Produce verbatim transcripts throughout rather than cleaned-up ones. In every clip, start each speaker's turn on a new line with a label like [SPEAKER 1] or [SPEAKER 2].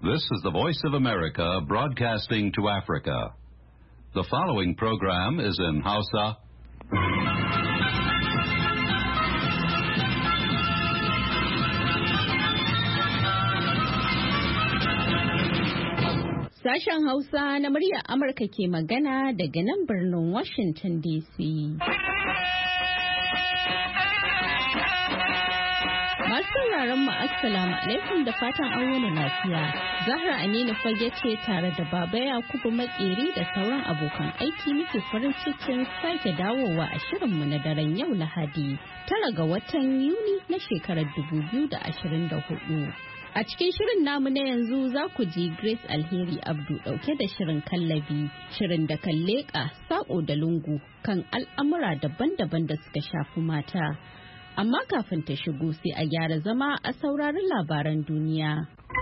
[SPEAKER 1] This is the Voice of America broadcasting to Africa. The following program is in Hausa.
[SPEAKER 2] Sashen Hausa na muryar Amurka ke magana daga nan birnin Washington D C. Masu sauraron mu assalamu alaikum da fatan an wani lafiya. Zahra Aminu Fage ce tare da Baba Yakubu Makeri da sauran abokan aiki muke farin cikin sake dawowa a shirinmu na daren yau Lahadi, tara ga watan Yuni na shekarar dubu biyu da ashirin da hudu. A cikin shirin namu na yanzu za ku ji Grace Alheri Abdu dauke da shirin kallabi, shirin da kan leƙa sako da lungu kan al'amura daban-daban da suka shafi mata. Amma kafin ta shigo sai a gyara zama a sauraron labaran duniya.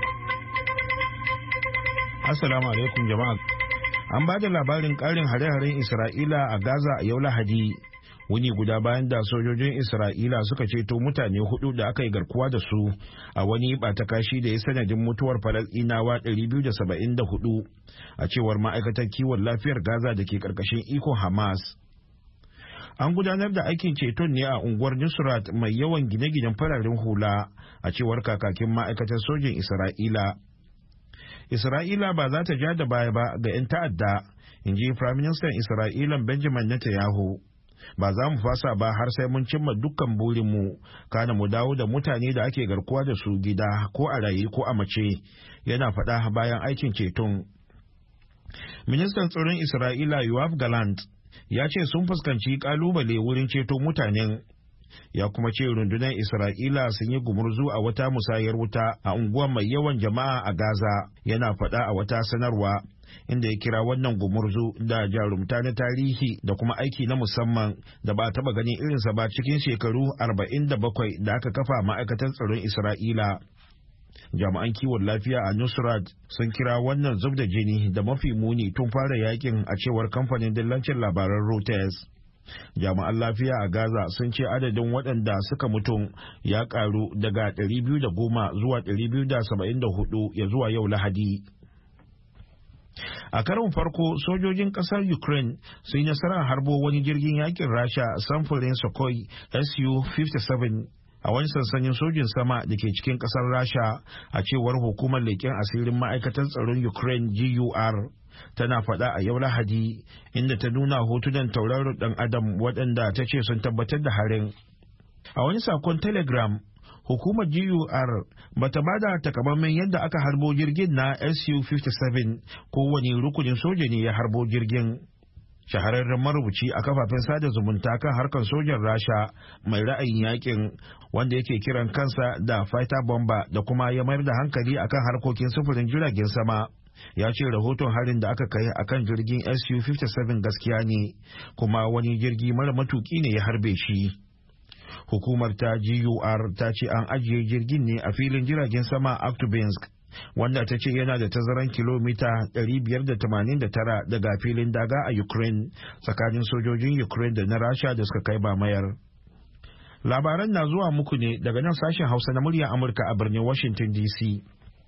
[SPEAKER 3] Assalamu alaikum jama'a. An ba da labarin ƙarin hare-haren Isra'ila a Gaza a yau Lahadi. Wuni guda bayan da sojojin Isra'ila suka ceto mutane hudu da aka yi garkuwa da su a wani ɓatakashi da ya sanadin mutuwar Falasɗinawa ɗari biyu da saba'in da hudu a cewar ma'aikatar kiwon lafiyar Gaza da ke ƙarƙashin ikon Hamas. An gudanar da aikin ceton ne a unguwar Nusrat mai yawan gine-ginen fararen hula a cewar kakakin ma'aikatar sojin Isra'ila. Isra'ila ba za ta ja da baya ba ga 'yan ta'adda, in ji Firaministan Isra'ilan Benjamin Netanyahu. Ba za mu fasa ba har sai mun cimma dukkan burinmu, kana mu dawo da mutane da ake garkuwa da su gida ko a raye ko a mace, yana faɗa bayan aikin ceton. Ministan tsaron Isra'ila Yoav Gallant ya ce sun fuskanci kalubale wurin ceto mutanen. Ya kuma ce rundunar Isra'ila sun yi gumurzu a wata musayar wuta a unguwar mai yawan jama'a a Gaza, yana faɗa a wata sanarwa, inda ya kira wannan gumurzu da jarumta na tarihi da kuma aiki na musamman da ba taɓa ganin irinsa ba cikin shekaru arba'in da bakwai da aka kafa ma'aikatan tsaron Isra'ila. Jami'an kiwon lafiya a Nusrat sun kira wannan zub da jini da mafi muni tun fara yakin a cewar kamfanin dillancin labaran Reuters. Jami'an lafiya a Gaza sun ce adadin waɗanda suka mutu ya ƙaru daga ɗari biyu da goma zuwa ɗari biyu da saba'in da hudu ya zuwa yau Lahadi. A karon farko, sojojin ƙasar Ukraine sun yi nasarar harbo wani jirgin yakin Rasha samfurin Sukhoi S U fifty-seven a wani sansanin sojin sama da ke cikin ƙasar Rasha, a cewar hukumar leƙen asirin ma'aikatar tsaron Ukraine G U R. Tana faɗa a yau Lahadi, inda ta nuna hotunan tauraron ɗan adam waɗanda ta ce sun tabbatar da harin. A wani sakon Telegram, hukumar G U R bata bada takamaiman yadda aka harbo jirgin na S U fifty-seven ko wani rukunin soja ne ya harbo jirgin. Shahararren marubuci a kafafen sada zumunta kan harkar sojan Rasha mai ra'ayin yakin, wanda yake kiran kansa da fighter bomber da kuma ya mayar da hankali akan harkokin sufurin jiragen sama, ya ce rahoton harin da aka kai akan jirgin S U fifty-seven gaskiya ne, kuma wani jirgi mara matuki ne ya harbe shi. Hukumar ta G U R ta ce an ajiye jirgin ne a filin jiragen sama Aktubinsk, wanda ta ce yana da tazaran kilomita ɗari biyar da tamanin da tara daga filin daga a Ukraine, tsakanin sojojin Ukraine da na Rasha da suka kai mamayar. Labaran na zuwa muku ne daga nan sashen Hausa na muryar Amurka a birnin Washington D C.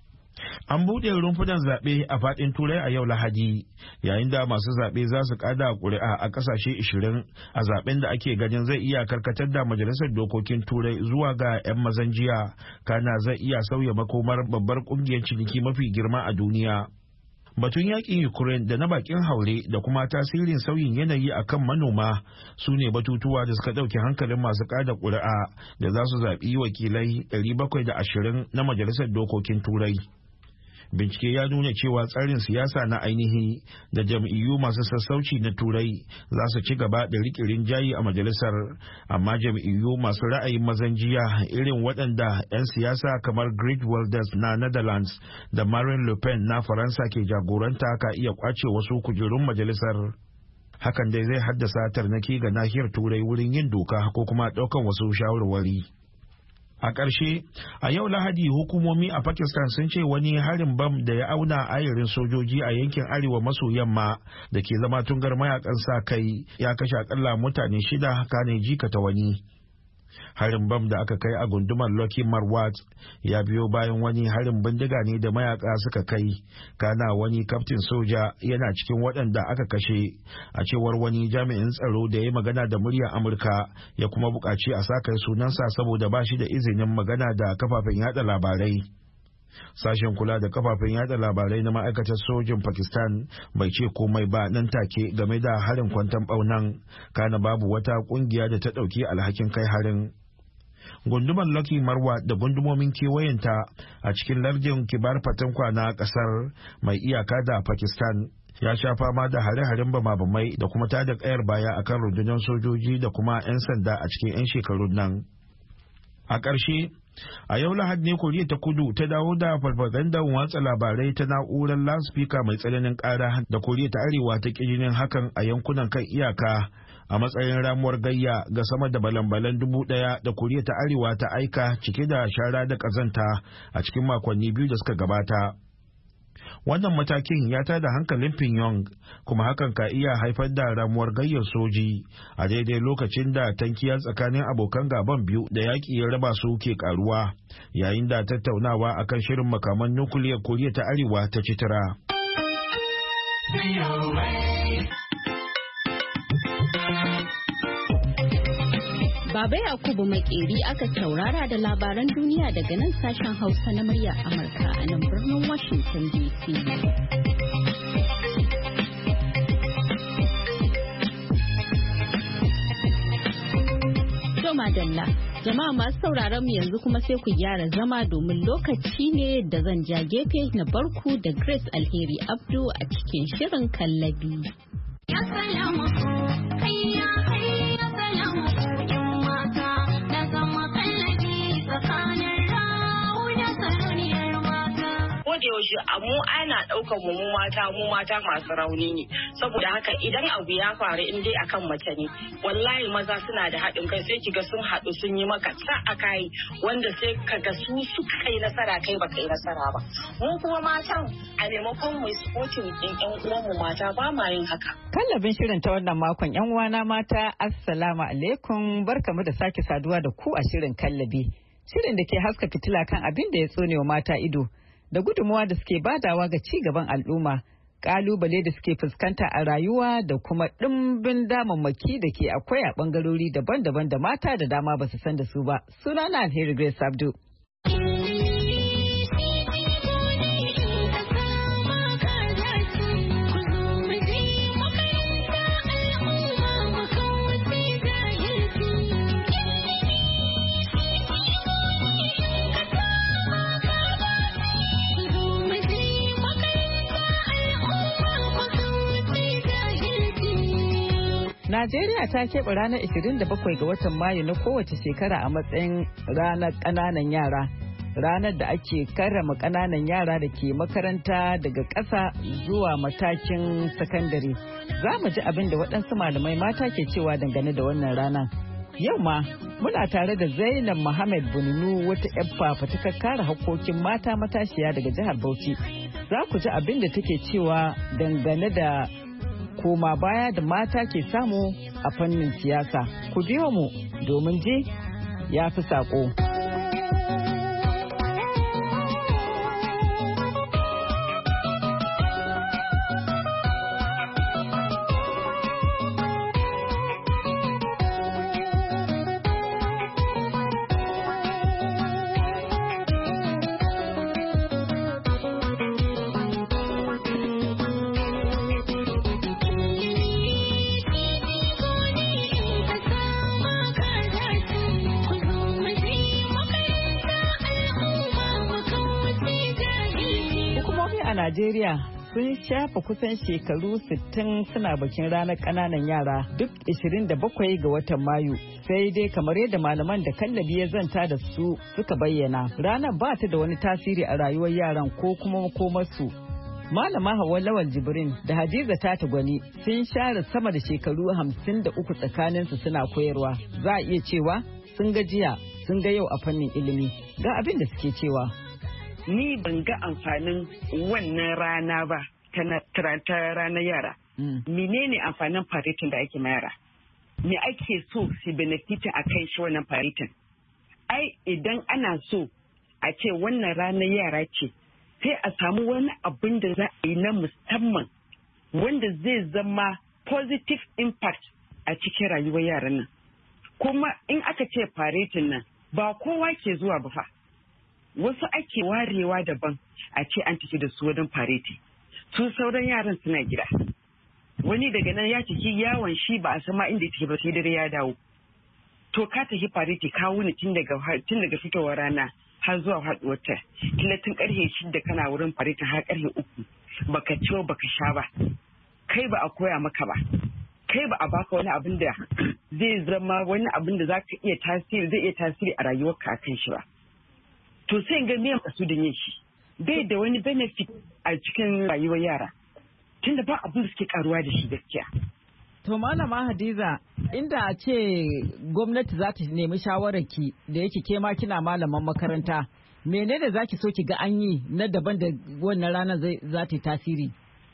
[SPEAKER 3] An buɗe rumfunan zaɓe a faɗin Turai a yau Lahadi, yayin da masu zaɓe za su ƙada ƙuri'a a ƙasashe ashirin a zaɓen da ake ganin zai iya karkatar da Majalisar Dokokin Turai zuwa ga 'yan mazan jiya, kana zai iya sauya makomar babbar ƙungiyar ciniki mafi girma a duniya. Batun yakin Ukraine da na bakin haure da kuma tasirin sauyin yanayi a kan manoma su ne batutuwa da suka ɗauki hankalin masu ƙada ƙuri'a da za su zaɓi wakilai ɗari bakwai da ashirin na Majalisar Dokokin Turai. Bincike ya nuna cewa tsarin siyasa na ainihi da jam'iyyu masu sassauci na Turai za su ci gaba da riƙe jayi a majalisar, amma jam'iyyu masu ra'ayin mazan jiya irin waɗanda 'yan siyasa kamar Geert Wilders na Netherlands da Marine Le Pen na Faransa ke jagoranta ka iya kwace wasu kujerun majalisar. Hakan dai zai haddasa tarnaki ga nahiyar Turai wurin yin doka ko kuma ɗaukan wasu shawarwari. A ƙarshe, a yau Lahadi hukumomi a Pakistan sun ce wani harin bam da ya auna ayarin sojoji a yankin arewa maso yamma da ke zama tungar mayakan sa kai ya kashe akalla mutane shida kane jikata wani. Harin bam da aka kai a gundumar Lucky Marwat ya biyo bayan wani harin bindiga ne da mayaka suka kai, kana wani kaftin soja yana cikin waɗanda aka kashe, a cewar wani jami'in tsaro da ya magana da muryar Amurka, ya kuma buƙaci a sa kai sunansa saboda ba shi da izinin magana da kafafen yada labarai. Sashen kula da kafafen yada labarai na ma'aikatar sojin Pakistan bai ce komai ba nan take game da harin kwanton ɓaunan, kana babu wata ƙungiya da ta ɗauki alhakin kai harin. Gundumar Lucky Marwa da gundumomin kewayenta a cikin lardin Kibar Fatankwa na ƙasar mai iyaka da Pakistan ya sha fama da hare-haren bama-bamai da kuma tada ƙayar baya akan rundunar sojoji da kuma 'yan sanda a cikin 'yan shekarun nan. A ƙarshe, a yau Lahadi ne Koriya ta Kudu ta dawo da farfagandar watsa labarai ta na'urar loudspeaker mai tsananin ƙara da Koriya ta Arewa ta ƙirinin hakan a yankunan kan iyaka a matsayin ramuwar gayya ga sama da balan-balan dubu ɗaya da Koriya ta Arewa ta aika cike da shara da ƙazanta a cikin makonni biyu da suka gabata. Wannan matakin ya tada hankalin Pyongyang, kuma hakan ka iya haifar da ramuwar gayyar soji a daidai lokacin da tankiya tsakanin abokan gaban biyu da yaƙi ya raba su ke karuwa, yayin da tattaunawa akan shirin makaman nukiliyar Koriya ta Arewa ta ci tura.
[SPEAKER 2] Baba Yakubu Makeri aka saurara da labaran duniya daga nan sashen Hausa na murya Amurka a nan birnin Washington D C. Madalla, jama'a masu sauraron mu yanzu kuma sai ku gyara zama domin lokaci ne da zan ja gefe na barku da Grace Alheri Abdu a cikin shirin kallabi. Ya salamu hayya hayya salamu yan mata da zama kallabi tsakanin rawu da saniyar mata. Ko da yaushe mu ana ɗaukar mu mata mu mata masu rauni ne, saboda haka idan abu ya faru in dai akan mace ne wallahi maza suna da haɗin kai sai kiga sun haɗu sun yi maka sa a kai wanda sai kaga su suka kai nasara kai baka yi nasara ba. Mu kuma matan a maimakon mu supporting din ƴan uwan mu mata ba ma yin haka.
[SPEAKER 4] Kallabin shirin ta wannan makon ƴan uwana mata assalamu alaikum, barkamu da sake saduwa da ku a shirin kallabi. Shirin da ke haska fitila kan abin da ya tsonewa mata ido da gudunmuwa da suke badawa ga ci gaban al'umma, kalubale da suke fuskanta a rayuwa da kuma ɗimbin damammaki da ke akwai a ɓangarori daban-daban da mata da dama ba su san da su ba. Sunana Alheri Grace Abdu. Najeriya ta keɓe ranar ashirin da bakwai ga watan Mayu na kowace shekara a matsayin ranar ƙananan yara. Ranar da ake karrama ƙananan yara da ke makaranta daga ƙasa zuwa matakin sakandare. Za mu ji abin da waɗansu malamai mata ke cewa dangane da wannan rana. Yau ma muna tare da Zainab Muhammad Bununu, wata 'yar fafatukar kare hakkokin mata matashiya daga jihar Bauchi. Za ku ji abin da take cewa dangane da koma baya da mata ke samu a fannin siyasa. Ku biyo mu domin je ya fi saƙo. Najeriya sun shafa kusan shekaru sittin suna bikin ranar ƙananan yara duk ashirin da bakwai ga watan Mayu. Sai dai kamar yadda malaman da kallabi ya zanta da su suka bayyana, ranar ba ta da wani tasiri a rayuwar yaran ko kuma makomarsu. Malama Hauwa Lawal Jibrin da Hadiza Tata Gwani sun share sama da shekaru hamsin da uku tsakaninsu suna koyarwa. Za a iya cewa sun ga jiya, sun ga yau a fannin ilimi. Ga abin da suke cewa.
[SPEAKER 5] Ni ban ga amfanin wannan rana ba ta ranar yara. Menene amfanin faretin da ake ma yara? me ake so su benefitin a kan shi wannan faretin. Ai idan ana so a ce wannan ranar yara ce, sai a samu wani abin da za a yi na musamman wanda zai zama positive impact a cikin rayuwar yaran nan. Kuma in aka ce faretin nan ba kowa ke zuwa ba fa. Wasu ake warewa daban a ce an tafi da su wajen fareti. Su sauran yaran suna gida. Wani daga nan ya ciki yawon shi ba a sama inda take ba sai dare ya dawo. To ka tafi fareti ka wuni tun daga tun daga fitowar rana har zuwa haɗuwar ta. Kila tun karfe shida kana wurin fareti har karfe uku. Baka ciwo baka sha ba. Kai ba a koya maka ba. Kai ba a baka wani abin da zai zama wani abin da za ka iya tasiri zai iya tasiri a rayuwarka akan shi ba. To sai ga me makasudin yin shi. Bai da wani benefit a cikin rayuwar yara. Tunda ba abin da suke karuwa da shi gaskiya.
[SPEAKER 4] To Malama Hadiza, inda a ce gwamnati za ta nemi shawararki da yake ke ma kina malaman makaranta, menene za ki so ki ga an yi na daban da wannan ranar za ta yi tasiri?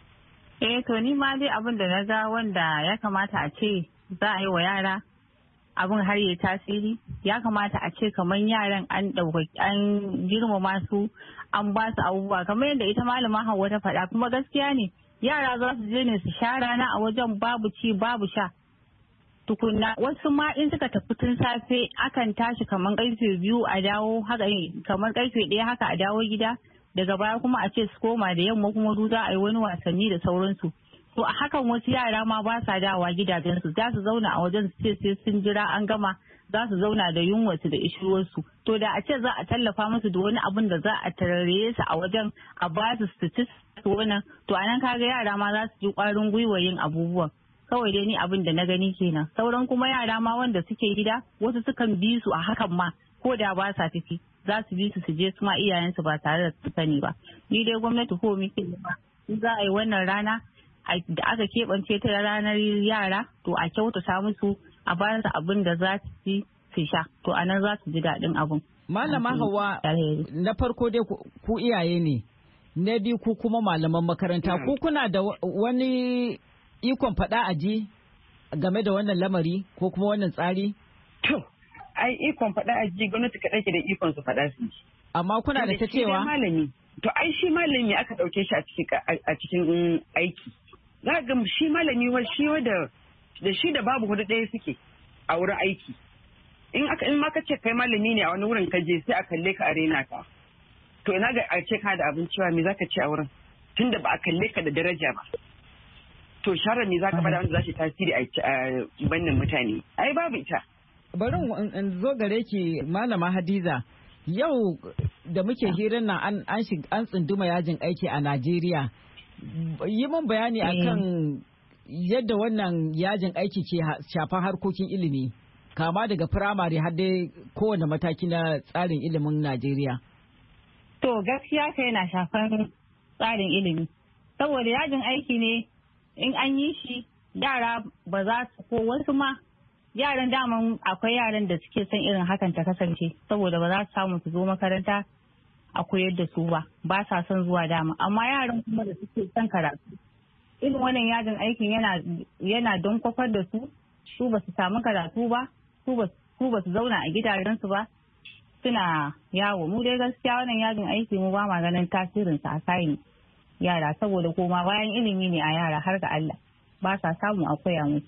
[SPEAKER 6] Eh to ni ma dai abin da na ga wanda ya kamata a ce za a yi wa yara abin har yi tasiri, ya kamata a ce kamar yaran an ɗaukaki an girmama su an ba su abubuwa kamar yadda ita malama Hauwa ta faɗa, kuma gaskiya ne yara za su je ne su sha rana a wajen babu ci babu sha tukunna. Wasu ma in suka tafi tun safe akan tashi kamar karfe biyu a dawo haka kamar karfe ɗaya haka a dawo gida, daga baya kuma a ce su koma da yamma kuma su za a yi wani wasanni da sauransu. To a hakan wasu yara ma ba sa dawowa gidajensu, za su zauna a wajen su ce sai sun jira an gama, za su zauna da yunwarsu da ishirwarsu. To da a ce za a tallafa musu da wani abin da za a tarare su a wajen a ba su su ci su wannan, to anan kaga yara ma za su ji kwarin gwiwa yin abubuwan. Kawai dai ni abin da na gani kenan. Sauran kuma yara ma wanda suke gida wasu sukan bi su a hakan ma ko da ba sa tafi, za su bi su su je su ma iyayensu ba tare da su sani ba. Ni dai gwamnati ko muke ba, za a yi wannan rana da aka keɓance ta ranar yara, to a kyautata musu a ba su abin da za su ci su sha, to a nan za su ji daɗin abin.
[SPEAKER 4] Malama Hauwa, na farko dai ku iyaye ne, na biyu ku kuma malaman makaranta, ku kuna da wani ikon faɗa a ji game da wannan lamari ko kuma wannan tsari?
[SPEAKER 5] To, ai ikon faɗa a ji gwamnati kaɗai ke da ikon su faɗa su.
[SPEAKER 4] Amma kuna da ta cewa?
[SPEAKER 5] Malami. To ai shi malami aka ɗauke shi a cikin aiki. Za ga shi malami wa shi da da shi da babu hudu ɗaya suke a wurin aiki. In aka in ma ka ce kai malami ne a wani wurin ka je sai a kalle ka a rena ka. To ina ga a ce ka da abin cewa me zaka ce a wurin tunda ba a kalle ka da daraja ba. To sharar me zaka faɗa wanda za shi tasiri a bannin mutane. Ai babu ita.
[SPEAKER 4] Bari in zo gare ki Malama Hadiza. Yau da muke hirar nan an an tsunduma yajin aiki a Najeriya. Yi min bayani akan yadda wannan yajin aiki ke shafan harkokin ilimi, kama daga firamare har dai kowane mataki na tsarin ilimin Najeriya.
[SPEAKER 6] To gaskiya ka yana shafan tsarin ilimi. Saboda yajin aiki ne in an yi shi yara ba za su ko wasu ma yaran daman akwai yaran da suke son irin hakan ta kasance saboda ba za su samu su zo makaranta a koyar da su ba ba sa son zuwa dama, amma yaran kuma da suke son karatu irin wannan yajin aikin yana yana don kwafar da su su ba su samu karatu ba su ba su zauna a gidajensu ba suna yawo. Mu dai gaskiya wannan yajin aiki mu ba ma ganin tasirinsa a kayan yara saboda koma bayan ilimi ne a yara har ga Allah ba sa samu a koya musu.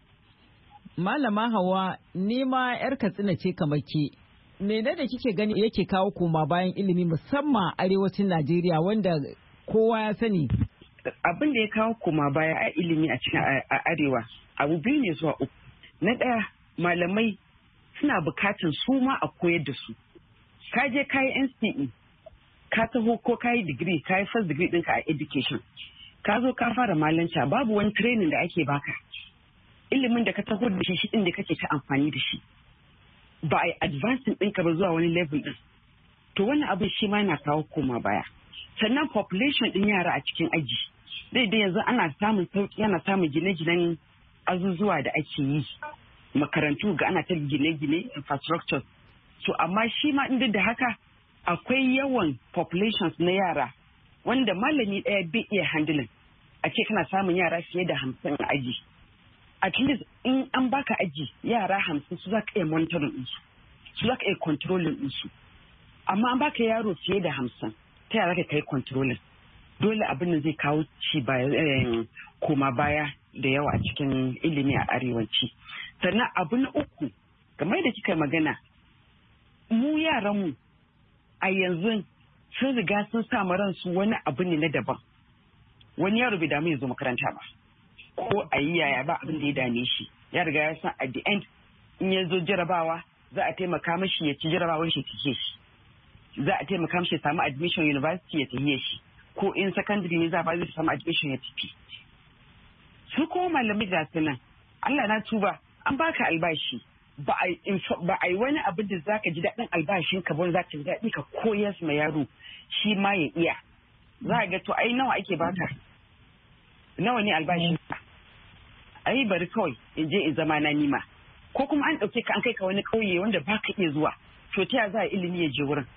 [SPEAKER 4] Malama Hauwa, ni ma 'yar Katsina ce kamar ke. Mene da kike gani yake kawo koma bayan ilimi musamman arewacin Najeriya wanda kowa ya sani?
[SPEAKER 5] Abin da ya kawo koma baya a ilimi a cikin arewa abu biyu ne zuwa uku. Na ɗaya malamai suna bukatan su ma a koyar da su. Ka je ka yi N C E, ka taho ko ka yi digiri, ka yi first degree ɗinka a education. Ka zo ka fara malanta babu wani training da ake baka. Ilimin da ka taho da shi shi ɗin da kake ta amfani da shi. Ba a yi advancing ɗinka ba zuwa wani level ɗin. To wannan abin shi ma yana kawo koma baya. Sannan population ɗin yara a cikin aji. Daidai yanzu ana samun sauƙi ana samun gine-ginen azuzuwa da ake yi. Makarantu ga ana ta gine-gine infrastructure. So amma shi ma inda da haka akwai yawan populations na yara wanda malami ɗaya bai iya handling. A ce kana samun yara fiye da hamsin a aji. at least in an baka aji yara hamsin su za ka iya monitoring ɗinsu, su za ka iya controlling ɗinsu. Amma an baka yaro fiye da hamsin ta yara ka kai controlling. Dole abin da zai kawo ci baya koma baya da yawa a cikin ilimi a arewaci. Sannan abu na uku, game da kika magana, mu yaranmu a yanzu sun riga sun sa ransu wani abu ne na daban. Wani yaro bai damu ya zo makaranta ba, ko a yi yaya ba abin da ya dame shi. Ya riga ya san at the end in ya zo jarabawa za a taimaka mashi ya ci jarabawar shi take shi. Za a taimaka mashi ya samu admission university ya tafiye shi. Ko in secondary ne za a ba zai samu admission ya tafi. Su kuma malamai da su nan, Allah na tuba, an baka albashi ba a yi wani abin da zaka ji daɗin albashin ka ba, za ka ji daɗi ka koyar ma yaro shi ma ya iya. Za a ga to ai nawa ake baka, nawa ne albashin ka, ai bari kawai in je in zama na nima. Ko kuma an ɗauke ka an kai ka wani ƙauye wanda baka iya zuwa, to ta za a ilimi ya je wurin.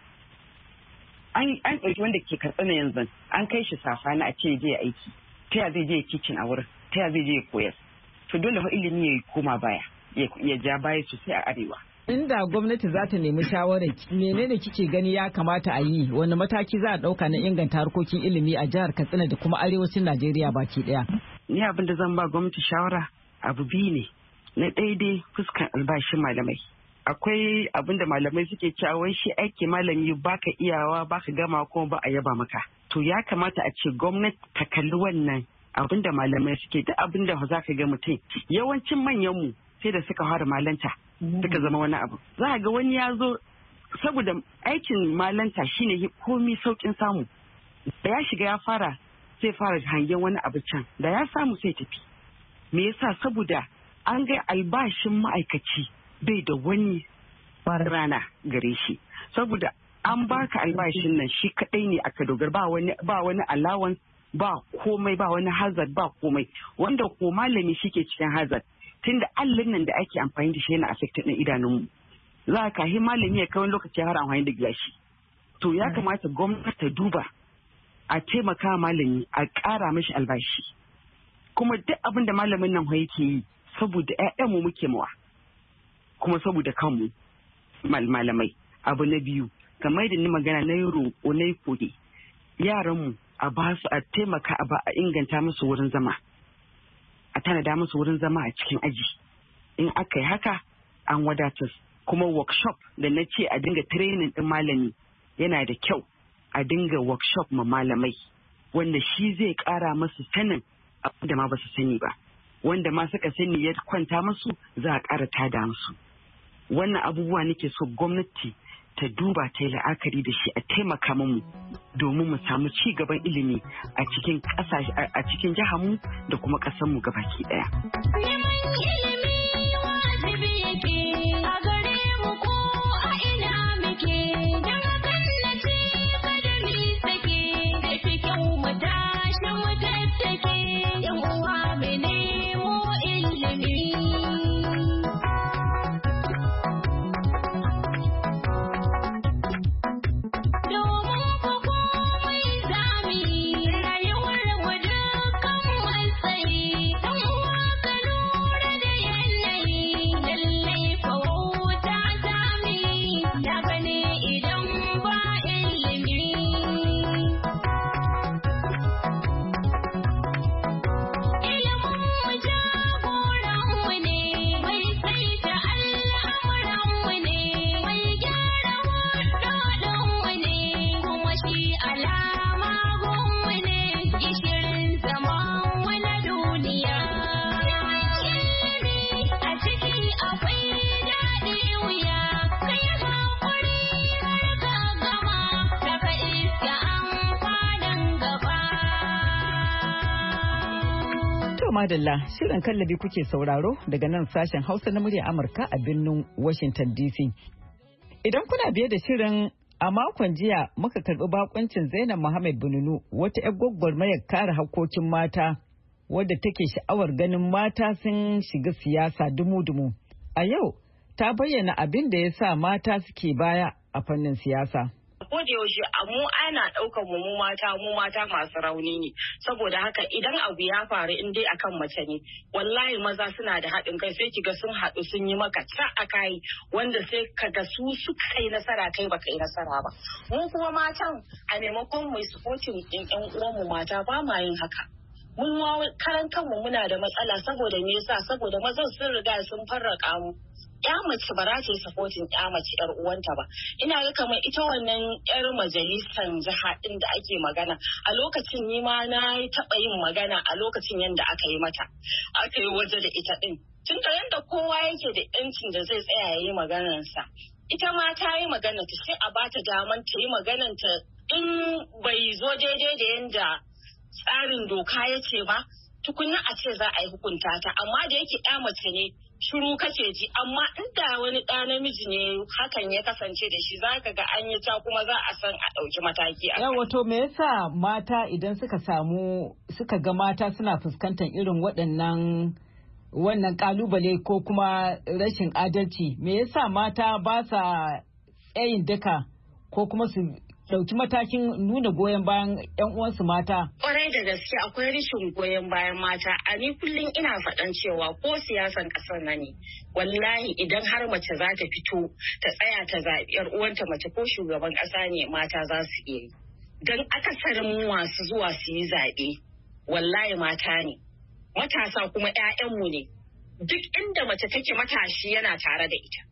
[SPEAKER 5] An ɗauki wanda ke Katsina yanzu an kai shi Safana a ce je aiki, ta ya zai je kicin a wurin, ta ya zai je koyar. To dole fa ilimi ya koma baya, ya ja baya sosai a arewa.
[SPEAKER 4] Inda gwamnati za ta nemi shawarar, menene kike gani ya kamata a yi, wani mataki za a ɗauka na inganta harkokin ilimi a jihar Katsina da kuma arewacin Najeriya baki ɗaya?
[SPEAKER 5] Ni abin da zan ba gwamnati shawara abu biyu ne. Na ɗaya dai fuskan albashin malamai. Akwai abin da malamai suke cewa wai shi aiki malami baka iyawa baka gama kuma ba a yaba maka. To ya kamata a ce gwamnati ta kalli wannan abin da malamai suke, duk abin da za ka ga mutum yawancin manyanmu sai da suka fara malanta suka zama wani abu. Za a ga wani ya zo saboda aikin malanta shine komi saukin samu. Da ya shiga ya fara sai fara hangen wani abu can, da ya samu sai tafi. Me yasa? Saboda an ga albashin ma'aikaci bai da wani rana gare shi. Saboda an baka albashin nan shi kadai ne aka dogara, ba wani ba wani allowance, ba komai, ba wani hazard, ba komai. Wanda ko malami shike cikin hazard, tunda allin nan da ake amfani da shi yana affected din idanunmu. Za ka yi malami ya kai wani lokaci har amfani da gilashi. To ya kamata gwamnati ta duba a taimaka malami a ƙara mashi albashi. Kuma duk abin da malamin nan yake yi saboda ƴaƴanmu muke mawa, kuma saboda kanmu malamai. Abu na biyu, kamar da ni magana na yi roƙo na yi koke, yaranmu a ba su a taimaka a ba a inganta musu wurin zama, a tanada musu wurin zama a cikin aji. In aka yi haka an wadatar. Kuma workshop da na ce a dinga training ɗin malami yana da kyau, a dinga workshop ma malamai wanda shi zai ƙara masu sanin abin da ma ba su sani ba, wanda ma suka sani ya kwanta musu za a ƙara tada musu. Wannan abubuwa nake so gwamnati ta duba ta yi la'akari da shi, a taimaka mu domin mu samu ci gaban ilimi a cikin ƙasashe, a cikin jiharmu da kuma ƙasarmu gabaki ɗaya.
[SPEAKER 4] Madalla, shirin kallabi kuke sauraro daga nan sashen Hausa na murya Amurka a birnin Washington D C. Idan kuna biye da shirin, a makon jiya muka karɓi bakuncin Zainab Muhammad Bununu, wata 'yar gwagwarmayar kare hakkokin mata wadda take sha'awar ganin mata sun shiga siyasa dumu-dumu. A yau ta bayyana abin da ya sa mata suke baya a fannin siyasa.
[SPEAKER 7] ko da yaushe mu ana ɗaukar mu mu mata mu mata masu rauni ne saboda haka idan abu ya faru in dai akan mace ne wallahi maza suna da haɗin kai sai kiga sun haɗu sun yi maka ta a kai wanda sai kaga su suka yi nasara kai baka yi nasara ba. Mu kuma matan a maimakon mu supporting ɗin ƴan uwanmu mata ba ma yin haka. Mun ma karan kanmu muna da matsala saboda me yasa saboda mazan sun riga sun farraka mu. Ya mace ba za ta yi supporting ya mace yar uwanta ba. Ina ga kamar ita wannan yar majalisar jiha din da ake magana a lokacin ni ma na taɓa yin magana a lokacin yadda aka yi mata aka yi waje da ita din. Tun da yadda kowa yake da yancin da zai tsaya ya yi maganarsa. Ita ma ta yi magana ta sai a bata daman ta yi magananta in bai zo daidai da yadda tsarin doka ya ce ba tukunna a ce za a yi hukunta ta amma da yake ya mace ne shiru kake ji amma inda wani ɗa namiji ne hakan ya kasance da shi za ka ga an yi ta kuma za a san a ɗauki mataki a
[SPEAKER 4] yawa to me yasa mata idan suka samu suka ga mata suna fuskantar irin waɗannan wannan kalubale ko kuma rashin adalci me yasa mata ba sa tsayin daka ko kuma su dauki matakin nuna goyon bayan yan uwansu mata.
[SPEAKER 7] Kwarai da gaske akwai rashin goyon bayan mata. A ni kullum ina faɗan cewa ko siyasan ƙasar na ne. Wallahi idan har mace za ta fito ta tsaya ta zaɓi yar uwanta mace ko shugaban ƙasa ne mata za su iya yi. Dan akasarin masu zuwa su yi zaɓe wallahi mata ne. Matasa kuma ƴaƴanmu ne. Duk inda mace take matashi yana tare da ita.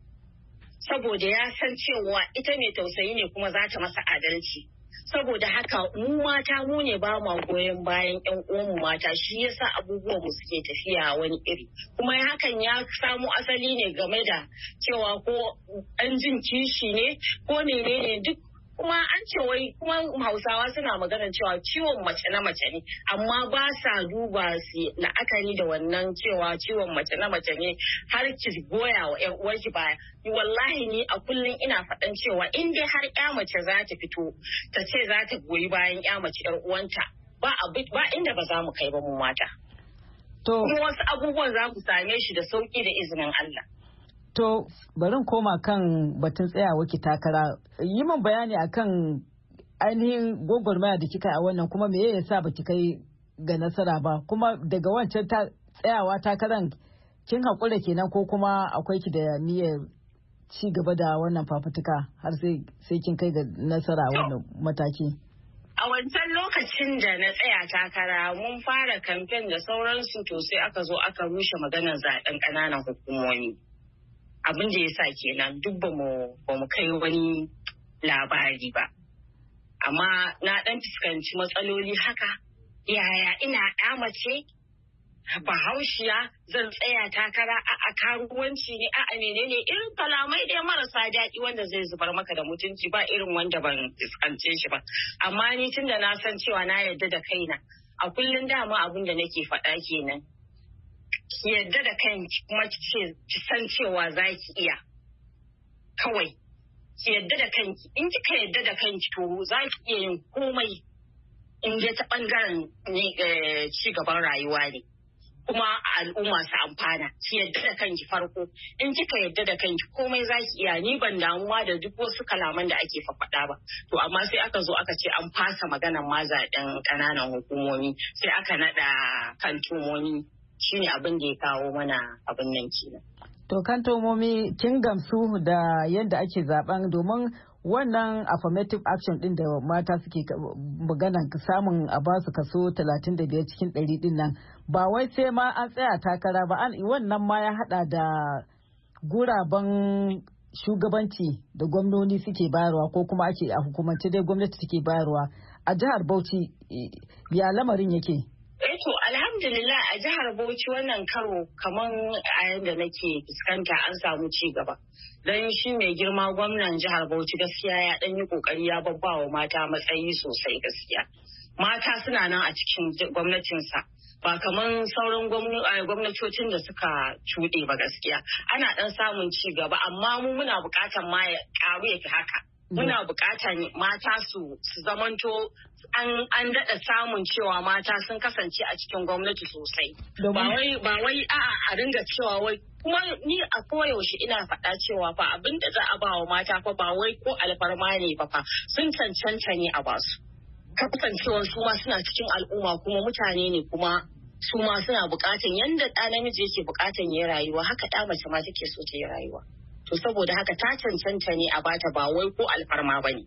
[SPEAKER 7] Saboda ya san cewa ita mai tausayi ne kuma za ta masa adalci. Saboda haka mu mata mu ne ba ma goyon bayan ƴan uwanmu mata shi yasa abubuwan mu suke tafiya wani iri. Kuma hakan ya samu asali ne game da cewa ko ɗan jin kishi ne ko menene duk kuma an ce wai kuma Hausawa suna magana cewa ciwon mace na mace ne amma ba sa duba su la'akari da wannan cewa ciwon mace na mace ne har ki goya wa ƴan uwanki baya. Wallahi ni a kullum ina faɗan cewa in dai har ƴa mace za ta fito ta ce za ta goyi bayan ƴa mace ƴar uwanta ba ba inda ba za mu kai ba mu mata. To kuma wasu abubuwan za ku same shi da sauki da izinin Allah.
[SPEAKER 4] To bari koma kan batun tsayawa ki takara. Yi min bayani akan ainihin gwagwarmaya da kika a wannan kuma me yasa baki kai ga nasara ba kuma daga wancan tsayawa takaran kin haƙura kenan ko kuma akwai ki da niyyar ci gaba da wannan fafutuka har sai sai kin kai ga nasara a wannan mataki.
[SPEAKER 7] A wancan lokacin da na tsaya takara mun fara kamfen da sauransu to sai aka zo aka rushe maganar zaɓen ƙananan hukumomi. Abin da ya sa kenan duk ba mu kai wani labari ba. Amma na ɗan fuskanci matsaloli haka, yaya ina ɗa mace, bahaushiya zan tsaya takara a karuwanci ne a menene irin kalamai dai marasa daɗi wanda zai zubar maka da mutunci ba irin wanda ban fuskance shi ba. Amma ni tun da na san cewa na yarda da kaina, a kullum dama abin da nake faɗa kenan. Ki yadda da kanki kuma ki san cewa za ki iya kawai ki yadda da kanki in kika yadda da kanki to za ki iya yin komai in dai ta bangaren ci gaban rayuwa ne kuma al'umma su amfana ki yadda da kanki farko in kika yadda da kanki komai za ki iya ni ban damuwa da duk wasu kalaman da ake faɗa ba to amma sai aka zo aka ce an fasa maganan ma zaɓen ƙananan hukumomi sai aka naɗa kantomomi shine abin da ya kawo mana abin nan kenan.
[SPEAKER 4] To kantomomi kin gamsu da yadda ake zaben domin wannan affirmative action din da mata suke magana samun a basu kaso talatin da biyar cikin ɗari din nan ba wai sai ma an tsaya takara ba wannan ma ya hada da guraben shugabanci da gwamnoni suke bayarwa ko kuma ake a hukumance dai gwamnati suke bayarwa a jihar Bauchi ya lamarin yake.
[SPEAKER 7] to alhamdulillah a jihar Bauchi wannan karo kaman a yanda nake fuskanta an samu ci gaba. Dan shi mai girma gwamnan jihar Bauchi gaskiya ya dan yi kokari ya babbawa mata matsayi sosai gaskiya. Mata suna nan a cikin gwamnatinsa ba kaman sauran gwamnatocin da suka cuɗe ba gaskiya. Ana dan samun ci gaba amma mu muna buƙatar ma ya ƙaru ya fi haka. muna buƙatar mata su su zamanto an an daɗa samun cewa mata sun kasance a cikin gwamnati sosai. Ba wai ba wai a'a a ringa cewa wai kuma ni a koyaushe ina faɗa cewa fa abin da za a ba wa mata fa ba wai ko alfarma ne ba fa sun cancanta ne a basu. Kasancewar su ma suna cikin al'umma kuma mutane ne kuma su ma suna buƙatan yanda ɗa namiji yake buƙatan ya rayuwa haka ɗa mace ma take so ta yi rayuwa. To saboda haka ta cancanta ne a bata ba wai ko alfarma ba ne.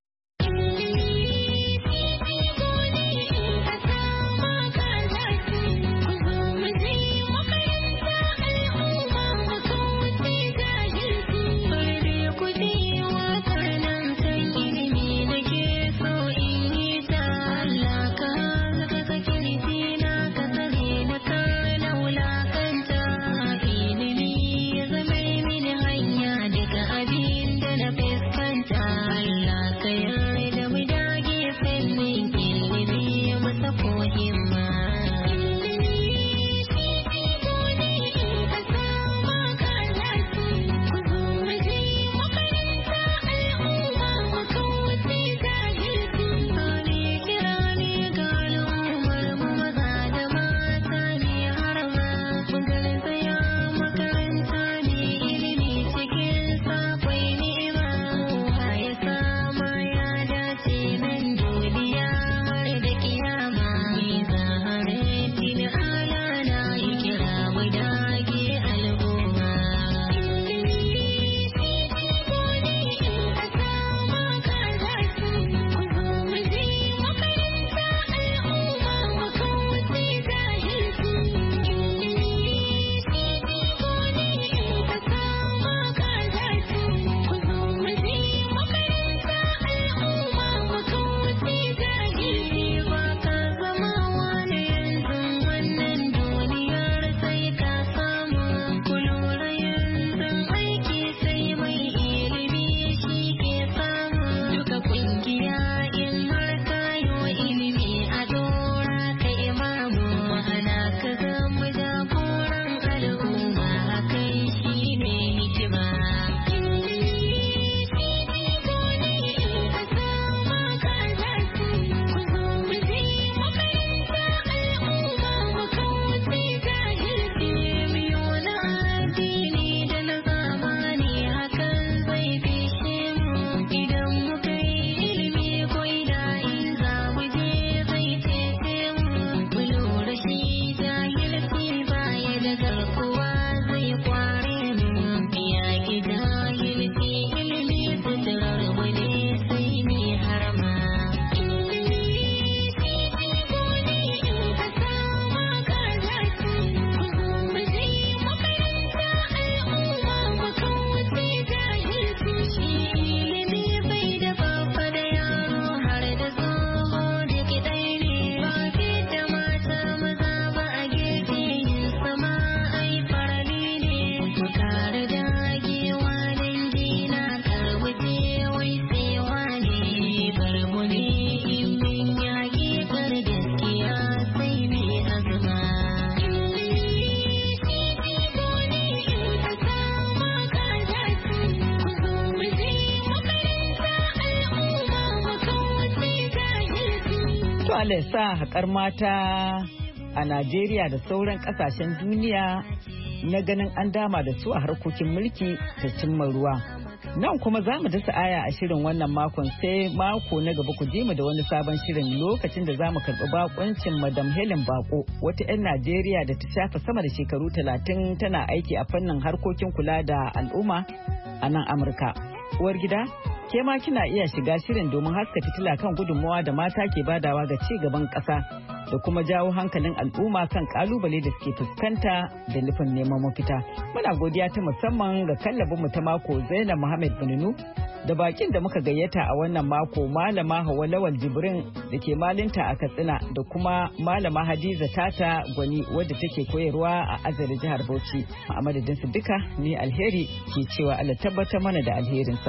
[SPEAKER 4] Allah ya sa haƙar mata a Najeriya da sauran ƙasashen duniya na ganin an dama da su a harkokin mulki ta cimma ruwa. Nan kuma za mu dasa aya a shirin wannan makon sai mako na gaba ku je mu da wani sabon shirin lokacin da za mu karɓi bakoncin Madam Helen Bako wata 'yan Najeriya da ta shafa sama da shekaru talatin tana aiki a fannin harkokin kula da al'umma a nan Amurka. Uwar gida, ke ma kina iya shiga shirin domin haska fitila kan gudunmawa da mata ke badawa ga ci gaban ƙasa da kuma jawo hankalin al'umma kan kalubale da suke fuskanta da nufin neman mafita. Muna godiya ta musamman ga kallabinmu ta mako Zainab Muhammad Bununu da bakin da muka gayyata a wannan mako Malama Hauwa Lawal Jibrin da ke malinta a Katsina da kuma Malama Hadiza Tata Gwani wadda take koyarwa a Azare jihar Bauchi. A madadin su duka ni Alheri ke cewa Allah tabbatar mana da alherinsa.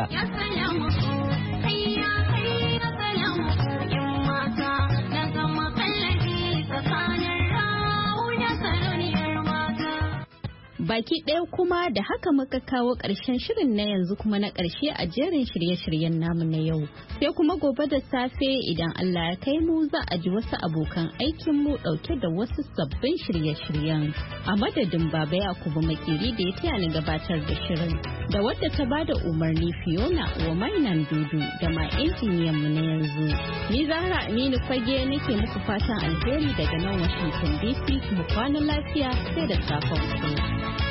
[SPEAKER 2] Baki ɗaya kuma da haka muka kawo ƙarshen shirin na yanzu kuma na ƙarshe a jerin shirye-shiryen namu na yau. Sai kuma gobe da safe idan Allah ya kai mu za a ji wasu abokan aikinmu ɗauke da wasu sabbin shirye-shiryen. A madadin Baba Yakubu Makeri da ya taya ni gabatar da shirin. Da wadda ta bada umarni Fiona wa mainan dudu da ma injiniyan mu na yanzu. Ni Zahra Aminu Fage nake muku fatan alheri daga nan Washington D C mu kwana lafiya sai da safon ku.